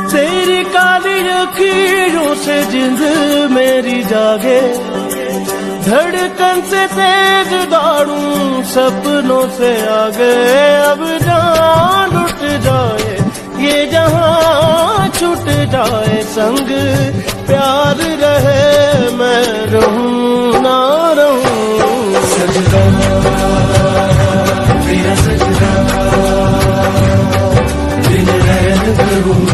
तेरी काली अखियों से जिंद मेरी जागे, धड़कन से तेज दौड़ूं सपनों से आगे। अब जान उठ जाए ये जहां छूट जाए, संग प्यार रहे मैं रहूं ना रहूं। सजदा